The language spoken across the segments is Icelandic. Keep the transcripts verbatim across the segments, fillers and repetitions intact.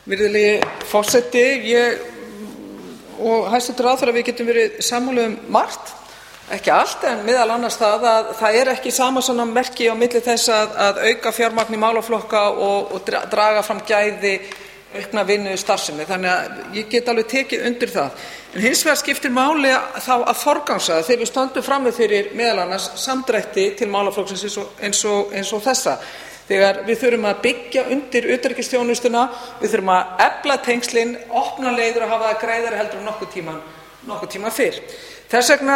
Virðulegi forseti, ég og hæstv. ráðherra við getum verið sammála um margt, ekki allt, en meðal annars það að það er ekki sama svona merki á milli þess að, að auka fjármagn í málaflokka og, og draga fram gæði aukna vinnu starfsemi. Þannig að ég get alveg tekið undir það. En hins vegar skiptir máli þá að forgangsraða þegar við stöndum frammi fyrir meðal annars samdrætti til málaflokksins eins og, eins og, eins og þessa. Þegar við þurfum að byggja undir utanríkisþjónustuna, við þurfum að efla tengslin, opna leiðir og hafa það greiðari heldur en nokkuð tíman, nokkuð tíma fyrr. Þess vegna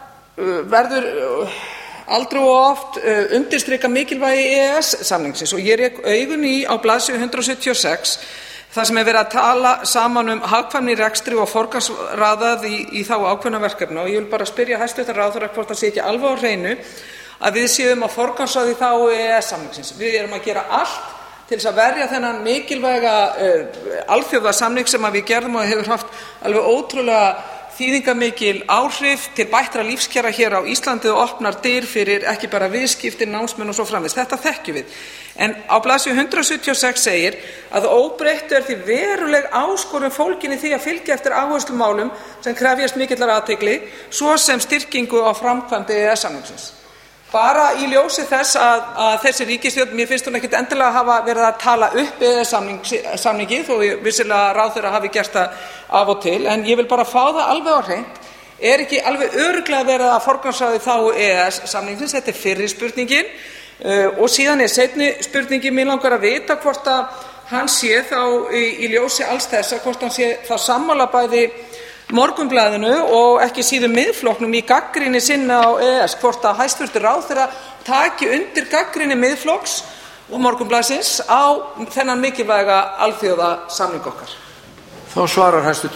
uh, verður uh, aldrei og oft uh, undirstrika mikilvægi E E S-samningsins og ég rek augun í á blaðsíðu hundrað sjötíu og sex þar sem er verið að tala saman um hagkvæmni í rekstri og forgangsraðað í, í þá ákveðna verkefna og ég vil bara spyrja hæstv. ráðherra hvort það sé ekki alveg á hreinu að við séum að forgangsraða í þá E E S-samningsins. Við erum að gera allt til þess að verja þennan mikilvæga uh, alþjóðasamning sem að við gerðum og hefur haft alveg ótrúlega þýðingarmikil áhrif til bættra lífskjara hér á Íslandi og opnar dyr fyrir ekki bara viðskipti, námsmenn og svo framvegis. Þetta þekkjum við. En á blaðsíðu hundrað sjötíu og sex segir að óbreyttu er því veruleg áskorun fólgin í því að fylgja eftir áherslumálum sem krefjast mikillar athygli, svo sem styrkingu á framkvæmd E E S-samningsins. Bara í ljósi þess að, að þessi ríkisstjórn, mér finnst hún ekkit endilega hafa verið að tala upp E E S-samningið, þó ég vissilega ráðherra hafi gert það af og til, en ég vil bara fá það alveg á hreint. Er ekki alveg örugglega verið að forgangsraða í þágu E E S-samningsins? Þetta er fyrri spurningin. Uh, og síðan er seinni spurningin, mér langar að vita hvort að hann sé þá í, í ljósi alls þessa, hvort hann sé þá sammála bæði Morgunblaðinu og ekki síður Miðflokknum í gagnrýni sinna á E E S, hvort að hæstv. ráðherra taki undir gagnrýni Miðflokks og Morgunblaðsins á þennan mikilvæga alþjóðasamning okkar. Þá svarar hæstv.